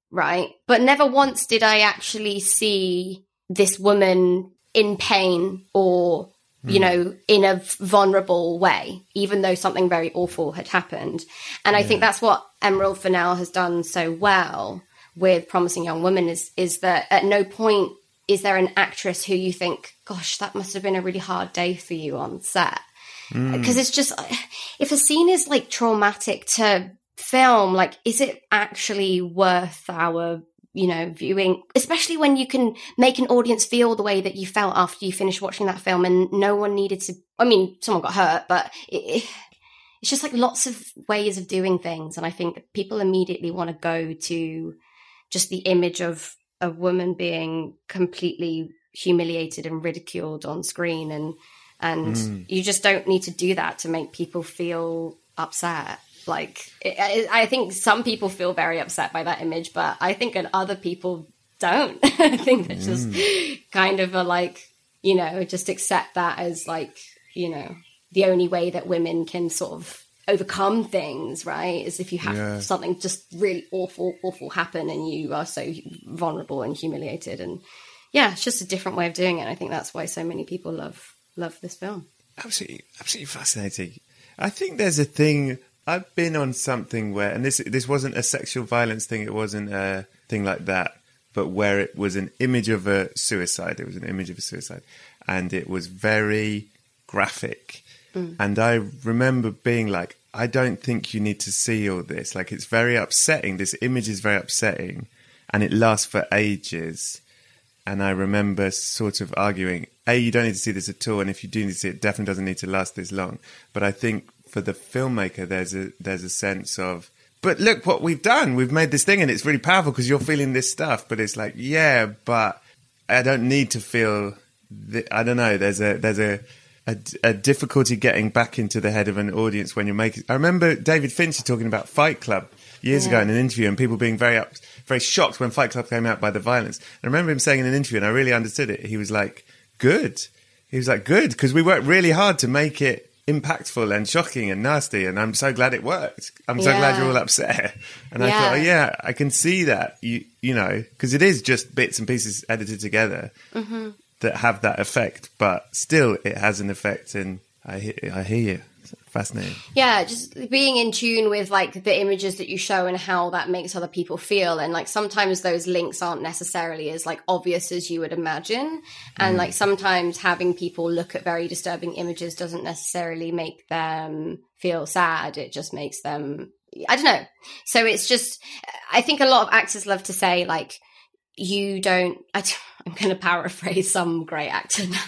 right? But never once did I actually see this woman in pain or, you know, in a vulnerable way, even though something very awful had happened. And I yeah. think that's what Emerald Fennell has done so well with Promising Young Woman is, is that at no point is there an actress who you think, gosh, that must have been a really hard day for you on set. Because mm. it's just, if a scene is like traumatic to film, like, is it actually worth our, you know, viewing, especially when you can make an audience feel the way that you felt after you finished watching that film and no one needed to, I mean, someone got hurt, but it, it, it's just like lots of ways of doing things. And I think people immediately want to go to just the image of a woman being completely humiliated and ridiculed on screen. And, and mm. you just don't need to do that to make people feel upset. Like, it, I think some people feel very upset by that image, but I think that other people don't. I think that's just mm. kind of a like, you know, just accept that as like, you know, the only way that women can sort of overcome things, right? Is if you have yeah. something just really awful, awful happen and you are so vulnerable and humiliated. And yeah, it's just a different way of doing it. I think that's why so many people love love this film. Absolutely, absolutely fascinating. I think there's a thing... I've been on something where, and this this wasn't a sexual violence thing, it wasn't a thing like that, but where it was an image of a suicide. It was an image of a suicide, and it was very graphic. Mm. And I remember being like, I don't think you need to see all this. Like, it's very upsetting. This image is very upsetting, and it lasts for ages. And I remember sort of arguing, A, you don't need to see this at all, and if you do need to see it, it definitely doesn't need to last this long. But I think for the filmmaker, there's a there's a sense of, but look what we've done. We've made this thing and it's really powerful because you're feeling this stuff. But it's like, yeah, but I don't need to feel, th- I don't know, there's a there's a, a, a difficulty getting back into the head of an audience when you're making... I remember David Fincher talking about Fight Club years yeah. ago in an interview, and people being very up, very shocked when Fight Club came out by the violence. I remember him saying in an interview, and I really understood it, he was like, good. He was like, good, because we worked really hard to make it impactful and shocking and nasty, and I'm so glad it worked. I'm so yeah. glad you're all upset. And yeah. I thought, oh yeah, I can see that, you you know, because it is just bits and pieces edited together mm-hmm. that have that effect, but still it has an effect. And I, I hear you. It's fascinating. Yeah, just being in tune with like the images that you show and how that makes other people feel. And like sometimes those links aren't necessarily as like obvious as you would imagine. And mm. like sometimes having people look at very disturbing images doesn't necessarily make them feel sad. It just makes them, I don't know. So it's just, I think a lot of actors love to say like, you don't, I, I'm going to paraphrase some great actor now.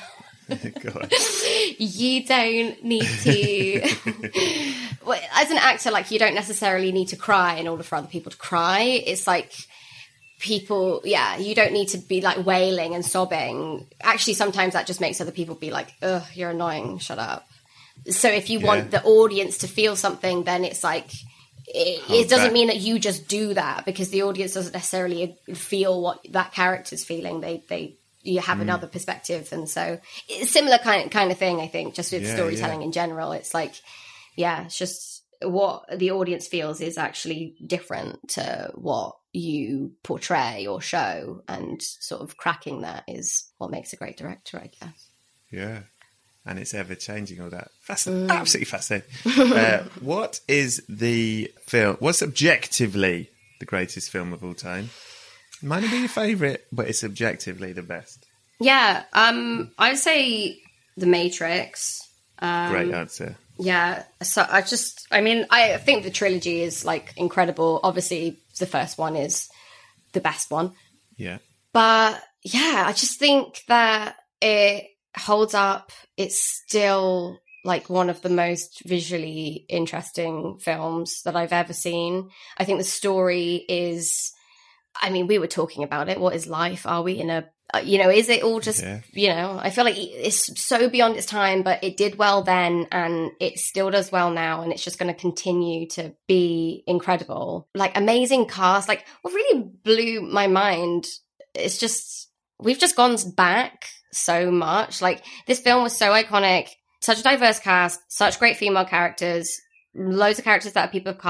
You don't need to well, as an actor, like you don't necessarily need to cry in order for other people to cry. It's like people, yeah, you don't need to be like wailing and sobbing. Actually, sometimes that just makes other people be like, ugh, you're annoying, shut up. So if you yeah. want the audience to feel something, then it's like it, it doesn't back. mean that you just do that, because the audience doesn't necessarily feel what that character's feeling. They they you have mm. another perspective. And so it's similar kind of, kind of thing, I think, just with yeah, storytelling yeah. in general. It's like, yeah, it's just what the audience feels is actually different to what you portray or show, and sort of cracking that is what makes a great director, I guess. Yeah. And it's ever changing, all that. Fascinating. Mm. Absolutely fascinating. uh, what is the film, what's objectively the greatest film of all time? Might not be your favourite, but it's objectively the best. Yeah, um, I'd say The Matrix. Um, Great answer. Yeah, so I just, I mean, I think the trilogy is like incredible. Obviously, the first one is the best one. Yeah. But yeah, I just think that it holds up. It's still like one of the most visually interesting films that I've ever seen. I think the story is, I mean, we were talking about it. What is life? Are we in a, you know, is it all just, yeah. you know, I feel like it's so beyond its time, but it did well then and it still does well now. And it's just going to continue to be incredible. Like amazing cast. Like what really blew my mind, it's just, we've just gone back so much. Like this film was so iconic, such a diverse cast, such great female characters, loads of characters that are people of color.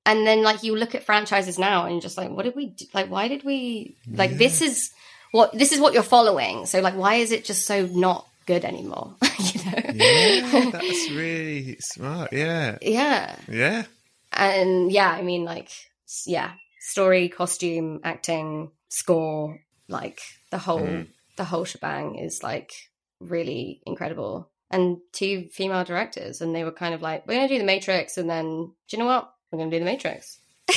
And then like you look at franchises now and you're just like, what did we do? Like, why did we like yeah. this is what this is what you're following. So like, why is it just so not good anymore? You know? Yeah, that's really smart. Yeah. Yeah. Yeah. And yeah, I mean like, yeah, story, costume, acting, score, like the whole, mm. the whole shebang is like really incredible. And two female directors, and they were kind of like, we're going to do The Matrix, and then, do you know what? We're going to do The Matrix.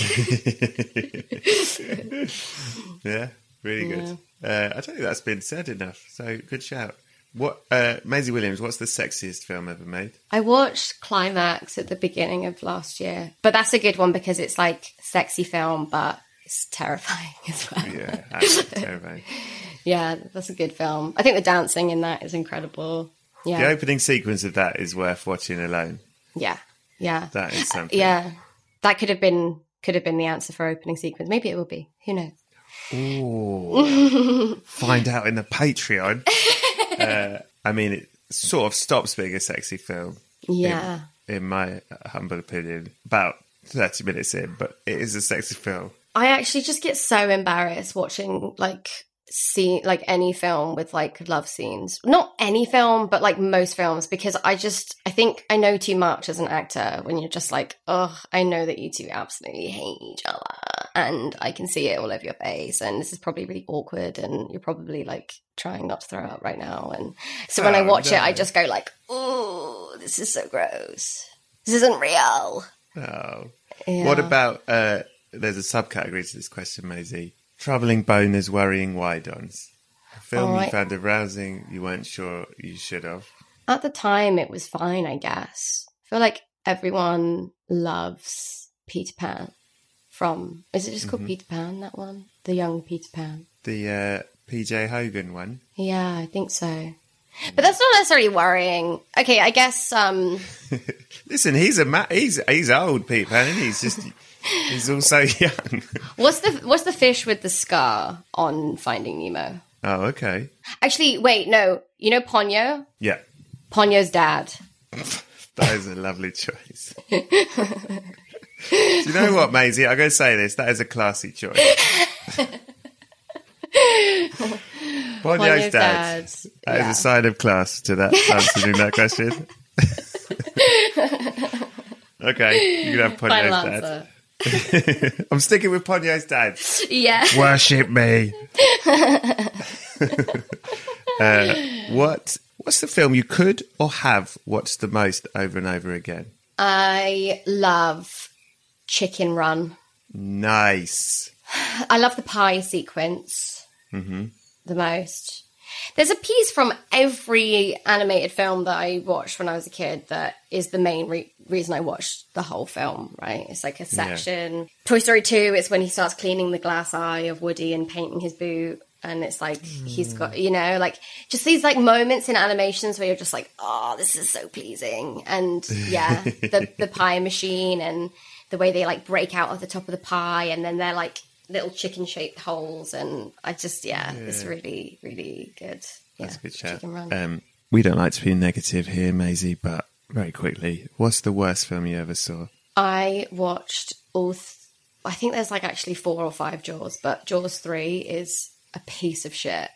Yeah, really good. Yeah. Uh, I don't think that's been said enough, so good shout. What, uh, Maisie Williams, what's the sexiest film ever made? I watched Climax at the beginning of last year, but that's a good one because it's like sexy film, but it's terrifying as well. Yeah, absolutely terrifying. Yeah, that's a good film. I think the dancing in that is incredible. Yeah. The opening sequence of that is worth watching alone. Yeah, yeah. That is something. Yeah, that could have been could have been the answer for opening sequence. Maybe it will be. Who knows? Ooh. Find out in the Patreon. uh, I mean, it sort of stops being a sexy film. Yeah. In, in my humble opinion, about thirty minutes in, but it is a sexy film. I actually just get so embarrassed watching like see like any film with like love scenes. Not any film, but like most films, because I just I think I know too much as an actor when you're just like, oh, I know that you two absolutely hate each other and I can see it all over your face and this is probably really awkward and you're probably like trying not to throw up right now. And so when oh, I watch no. it, I just go like, oh, this is so gross. This isn't real. Oh. Yeah. What about uh there's a subcategory to this question, Maisie. Troubling boners, worrying wide-ons. A film right. you found arousing, you weren't sure you should have. At the time, it was fine, I guess. I feel like everyone loves Peter Pan from... Is it just called mm-hmm. Peter Pan, that one? The young Peter Pan. The uh, P J Hogan one? Yeah, I think so. But that's not necessarily worrying. Okay, I guess... Um... Listen, he's a ma- he's he's old, Peter Pan, and he's just... He's also young. What's the what's the fish with the scar on Finding Nemo? Oh, okay. Actually, wait, no. You know Ponyo? Yeah. Ponyo's dad. That is a lovely choice. Do you know what, Maisie? I'm going to say this. That is a classy choice. Ponyo's, Ponyo's dad. dad. That yeah. is a sign of class to that answering that question. Okay, you can have Ponyo's Final dad. Answer. I'm sticking with Ponyo's dad. Yeah. Worship me. uh, what What's the film you could or have watched the most over and over again? I love Chicken Run. Nice. I love the pie sequence mm-hmm. the most. There's a piece from every animated film that I watched when I was a kid that is the main re- reason I watched the whole film, right? It's like a section. Yeah. Toy Story two, it's when he starts cleaning the glass eye of Woody and painting his boot. And it's like, mm. he's got, you know, like just these like moments in animations where you're just like, oh, this is so pleasing. And yeah, the, the pie machine and the way they like break out of the top of the pie and then they're like little chicken shaped holes. And I just, yeah, yeah. it's really, really good. Yeah, that's a good shout. Um, we don't like to be negative here, Maisie, but very quickly, what's the worst film you ever saw? I watched all, th- I think there's like actually four or five Jaws, but Jaws three is a piece of shit.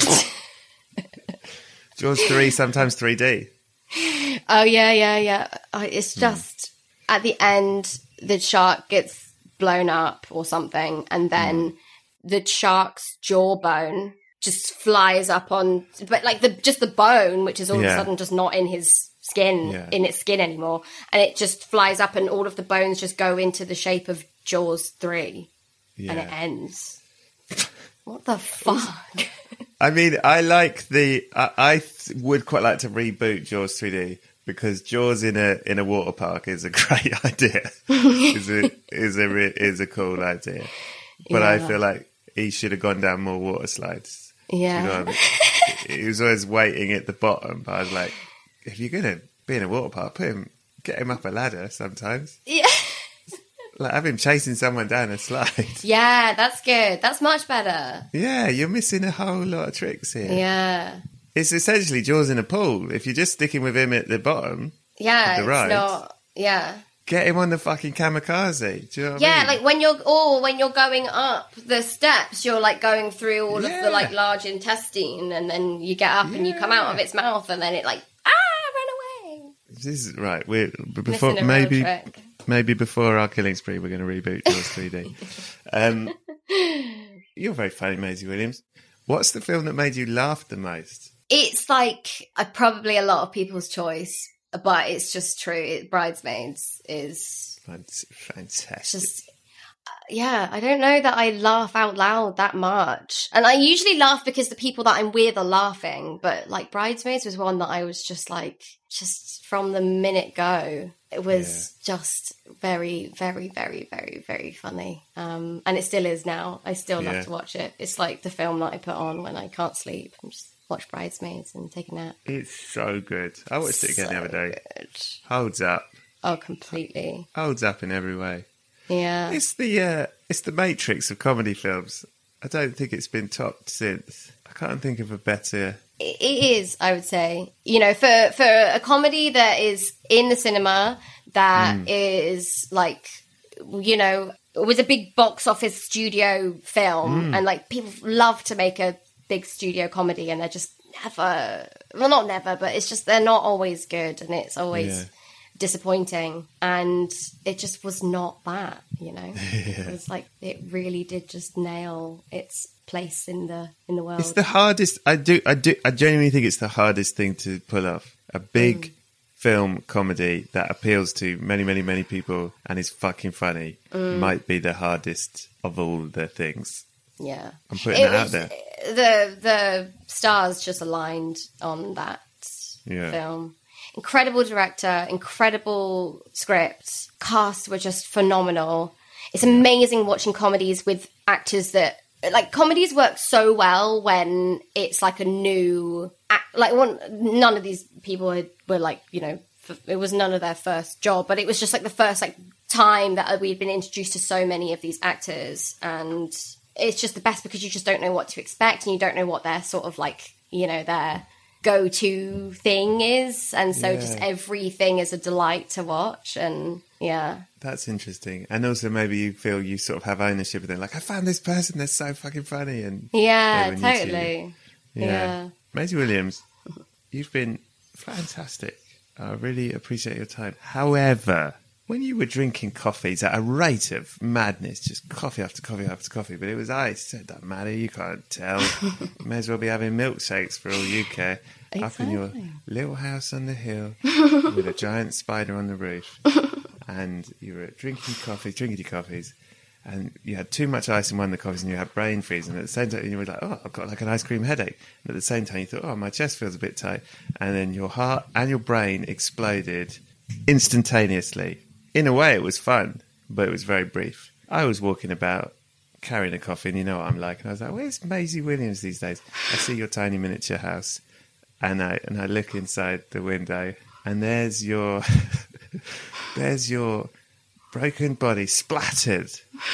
Jaws three, sometimes three D. Oh, yeah, yeah, yeah. It's just, mm. at the end, the shark gets blown up or something, and then mm. the shark's jawbone just flies up on, but like the just the bone, which is all yeah. of a sudden just not in his skin, yeah. in its skin anymore, and it just flies up and all of the bones just go into the shape of Jaws three, yeah. and it ends. What the fuck? I mean, I like the. I, I th- would quite like to reboot Jaws three D because Jaws in a in a water park is a great idea. is a is a re- is a cool idea, but yeah. I feel like he should have gone down more water slides. Yeah, you know what I mean? He was always waiting at the bottom. But I was like, if you're gonna be in a water park, put him, get him up a ladder sometimes. Yeah. Like, have him chasing someone down a slide. Yeah, that's good. That's much better. Yeah, you're missing a whole lot of tricks here. Yeah. It's essentially Jaws in a pool. If you're just sticking with him at the bottom. Yeah, of the ride, it's not. Yeah. Get him on the fucking kamikaze. Do you know what yeah, I mean? like when you're or when you're going up the steps, you're like going through all Yeah. of the like large intestine, and then you get up and you come out of its mouth, and then it like ah run away. This is right. We're before Missing a real maybe trick. maybe before our killing spree, we're going to reboot Jaws three D. Um, you're very funny, Maisie Williams. What's the film that made you laugh the most? It's like uh, probably a lot of people's choice, but it's just true. It, Bridesmaids is Fantastic. just, uh, yeah, I don't know that I laugh out loud that much. And I usually laugh because the people that I'm with are laughing, but like Bridesmaids was one that I was just like, just from the minute go, it was yeah. just very, very, very, very, very funny. Um, and it still is now. I still love yeah. to watch it. It's like the film that I put on when I can't sleep. I'm just watch Bridesmaids and take a nap. It's so good. I watched it again so the other day. Good. Holds up. Oh, completely. Holds up in every way. Yeah. It's the uh, it's the Matrix of comedy films. I don't think it's been topped since. I can't think of a better. It is, I would say. You know, for for a comedy that is in the cinema, that mm. is like, you know, it was a big box office studio film, mm. and like people love to make a big studio comedy, and they're just never, well, not never, but it's just they're not always good, and it's always yeah. disappointing, and it just was not that, you know. yeah. It was like it really did just nail its place in the in the world. It's the hardest. I do. I do. I genuinely think it's the hardest thing to pull off. A big mm. film comedy that appeals to many, many, many people and is fucking funny mm. might be the hardest of all the things. Yeah, I'm putting it, it out there. The the stars just aligned on that yeah. film. Incredible director, incredible script, cast were just phenomenal. It's amazing watching comedies with actors that like comedies work so well when it's like a new act, like one. None of these people had, were like you know it was none of their first job, but it was just like the first like time that we'd been introduced to so many of these actors, and it's just the best because you just don't know what to expect and you don't know what their sort of like, you know, their go-to thing is. And so yeah. just everything is a delight to watch. And yeah. That's interesting. And also maybe you feel you sort of have ownership of them. Like, I found this person, they're so fucking funny. And yeah, totally. Yeah. yeah. Maisie Williams, you've been fantastic. I really appreciate your time. However, when you were drinking coffees at a rate of madness, just coffee after coffee after coffee, but it was ice, it doesn't matter, you can't tell. You may as well be having milkshakes for all you care. Exactly. Up in your little house on the hill with a giant spider on the roof. And you were drinking coffees, drinking your coffees, and you had too much ice in one of the coffees and you had brain freeze. And at the same time, you were like, oh, I've got like an ice cream headache. And at the same time, you thought, oh, my chest feels a bit tight. And then your heart and your brain exploded instantaneously. In a way, it was fun, but it was very brief. I was walking about carrying a coffee, and you know what I'm like. And I was like, where's Maisie Williams these days? I see your tiny miniature house, and I and I look inside the window, and there's your there's your broken body splattered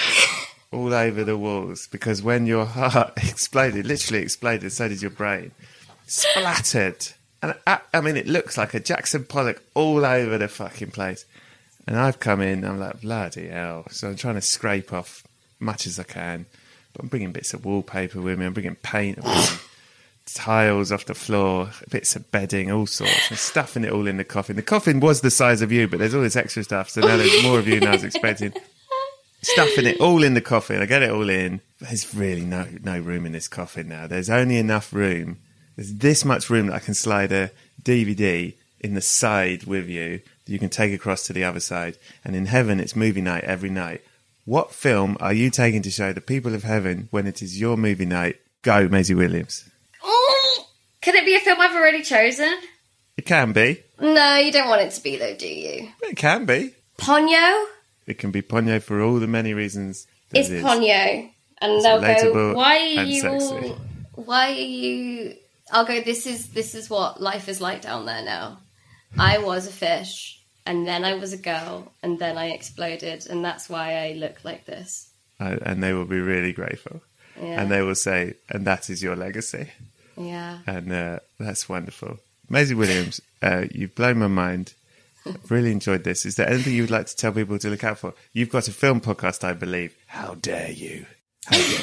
all over the walls, because when your heart exploded, literally exploded, so did your brain. Splattered. And I, I mean, it looks like a Jackson Pollock all over the fucking place. And I've come in, I'm like, bloody hell. So I'm trying to scrape off much as I can. But I'm bringing bits of wallpaper with me. I'm bringing paint, I'm bringing tiles off the floor, bits of bedding, all sorts. I'm stuffing it all in the coffin. The coffin was the size of you, but there's all this extra stuff. So now there's more of you than I was expecting. Stuffing it all in the coffin. I get it all in. There's really no, no room in this coffin now. There's only enough room. There's this much room that I can slide a D V D in the side with you that you can take across to the other side. And in heaven, it's movie night every night. What film are you taking to show the people of heaven when it is your movie night? Go, Maisie Williams. Oh, can it be a film I've already chosen? It can be. No, you don't want it to be, though, do you? It can be. Ponyo? It can be Ponyo for all the many reasons. It's it Ponyo. And it's they'll go, why are you sexy. all... Why are you... I'll go, this is this is what life is like down there now. I was a fish, and then I was a girl, and then I exploded, and that's why I look like this. Uh, and they will be really grateful. Yeah. And they will say, and that is your legacy. Yeah. And uh, that's wonderful. Maisie Williams, uh, you've blown my mind. I've really enjoyed this. Is there anything you would like to tell people to look out for? You've got a film podcast, I believe. How dare you? How dare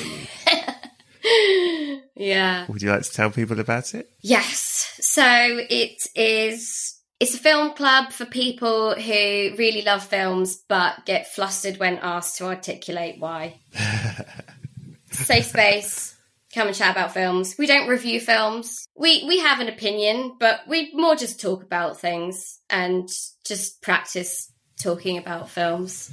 you? Yeah. Would you like to tell people about it? Yes. So it is, it's a film club for people who really love films but get flustered when asked to articulate why. Safe space. Come and chat about films. We don't review films. We we have an opinion, but we more just talk about things and just practice talking about films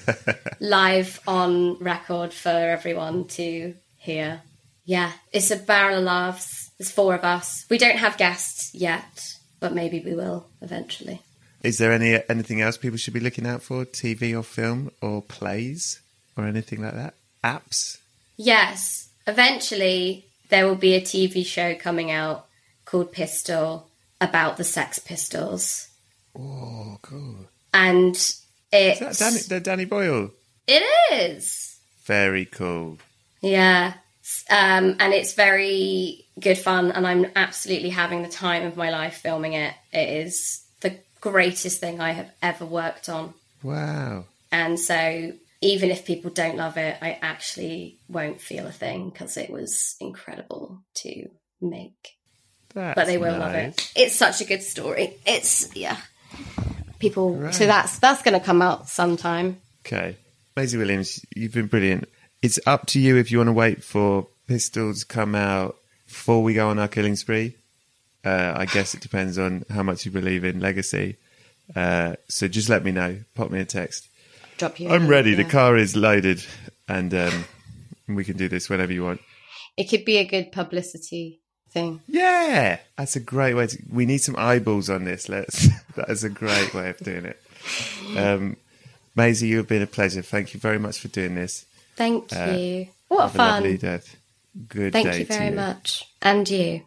live on record for everyone to hear. Yeah, it's a barrel of laughs. There's four of us. We don't have guests yet, but maybe we will eventually. Is there any anything else people should be looking out for? T V or film or plays or anything like that? Apps? Yes. Eventually, there will be a T V show coming out called Pistol about the Sex Pistols. Oh, cool. And it's... Is that Danny, the Danny Boyle? It is. Very cool. Yeah. Um, and it's very good fun, and I'm absolutely having the time of my life filming it. It is the greatest thing I have ever worked on. Wow. And so... even if people don't love it, I actually won't feel a thing because it was incredible to make. That's but they will nice. love it. It's such a good story. It's, yeah. People, right. so that's that's going to come out sometime. Okay. Maisie Williams, you've been brilliant. It's up to you if you want to wait for Pistols to come out before we go on our killing spree. Uh, I guess it depends on how much you believe in Legacy. Uh, so just let me know. Pop me a text. Drop you I'm in, ready. yeah. The car is loaded, and um, we can do this whenever you want. It could be a good publicity thing. Yeah, that's a great way to. We need some eyeballs on this. Let's. That is a great way of doing it. Um, Maisie, you've been a pleasure. Thank you very much for doing this. Thank Uh, you. What have fun. A lovely day. Good Thank day you to very you. much. And you.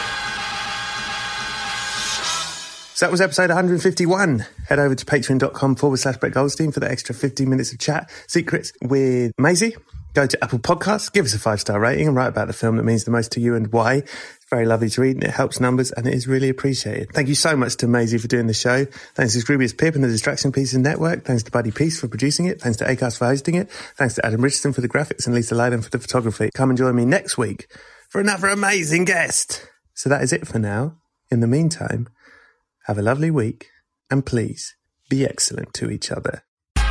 So that was episode one hundred fifty-one. Head over to patreon.com forward slash Brett Goldstein for the extra fifteen minutes of chat secrets with Maisie. Go to Apple Podcasts, give us a five-star rating and write about the film that means the most to you and why. It's very lovely to read and it helps numbers and it is really appreciated. Thank you so much to Maisie for doing the show. Thanks to Scroobius Pip and the Distraction Pieces Network. Thanks to Buddy Peace for producing it. Thanks to Acast for hosting it. Thanks to Adam Richardson for the graphics and Lisa Lydon for the photography. Come and join me next week for another amazing guest. So that is it for now. In the meantime, have a lovely week, and please be excellent to each other.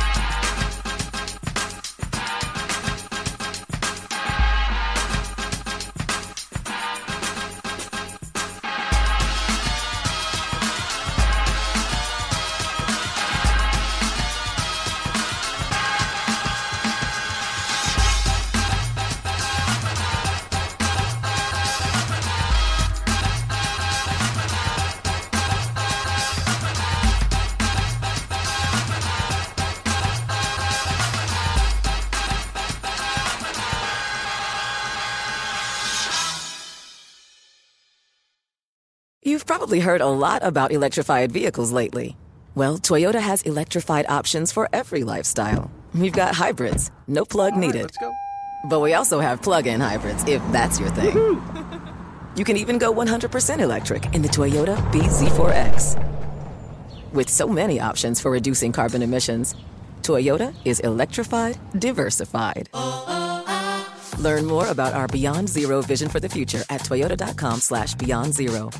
You've probably heard a lot about electrified vehicles lately. Well, Toyota has electrified options for every lifestyle. We've got hybrids, no plug All right, needed. let's go. But we also have plug-in hybrids, if that's your thing. You can even go one hundred percent electric in the Toyota B Z four X. With so many options for reducing carbon emissions, Toyota is electrified, diversified. Learn more about our Beyond Zero vision for the future at toyota.com slash beyond zero.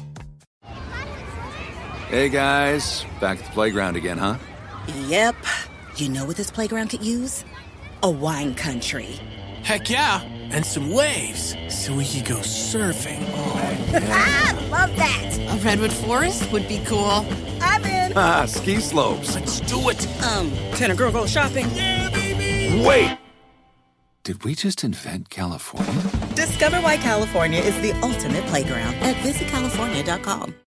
Hey guys, back at the playground again, huh? Yep. You know what this playground could use? A wine country. Heck yeah, and some waves so we could go surfing. Oh, Ah, love that. A redwood forest would be cool. I'm in. Ah, ski slopes. let's do it. Um, can a girl go shopping? Yeah, baby. Wait! Did we just invent California? Discover why California is the ultimate playground at visit california dot com.